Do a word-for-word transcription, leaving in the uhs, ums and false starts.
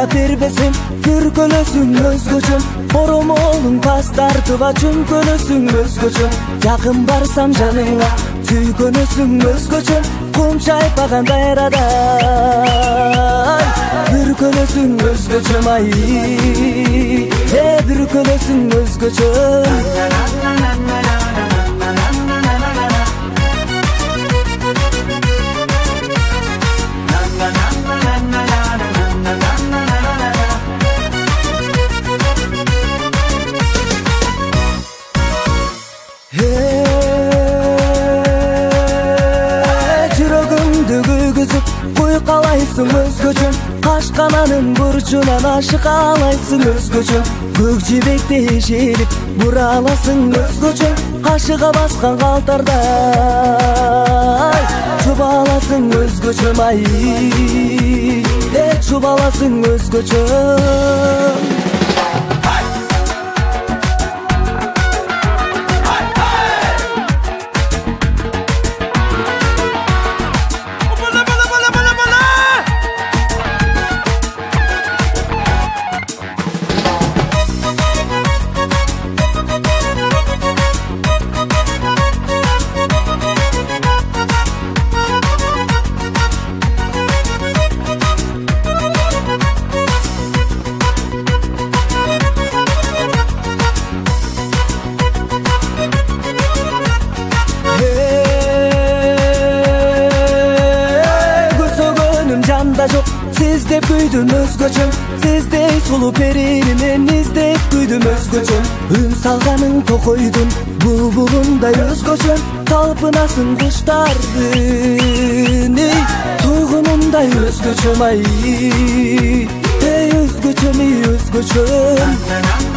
жана бербесем көркөлөсүң өзгөчө коромолуң пас тартып чүмкөнөсүң өзгөчө жакын барсам жаныңа сүйгөнөсүң өзгөчө кум чайпагандай арадай бүркөнөсүң өзгөчө ай э бүркөнөсүң өзгөчө Куйкалайсың өзгөчө кашкананын бурчунан ашык алайсың өзгөчө көк жибекте ишелип бураласың өзгөчө кашыга баскан калтардай чубаласың өзгөчө ай э чубаласың өзгөчө Жок сиздеп күйдүм өзгөчө сиздей сулуу перини мен издеп күйдүм өзгөчө үн салганың токойдун булбулундай өзгөчө талпынасың куштардын туйгунундай өзгөчө ай эй өзгөчө өзгөчө